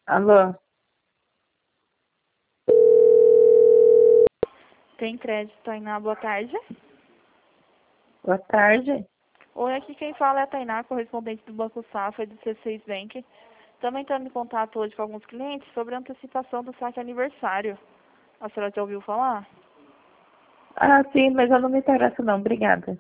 Alô, Tem crédito, Tainá, boa tarde. boa tarde. Oi, aqui quem fala é a Tainá, correspondente do Banco Safra e do C6 Bank. Estamos entrando em contato hoje com alguns clientes sobre a antecipação do saque aniversário. A senhora já ouviu falar? Ah, sim, mas eu não me interesso não, obrigada.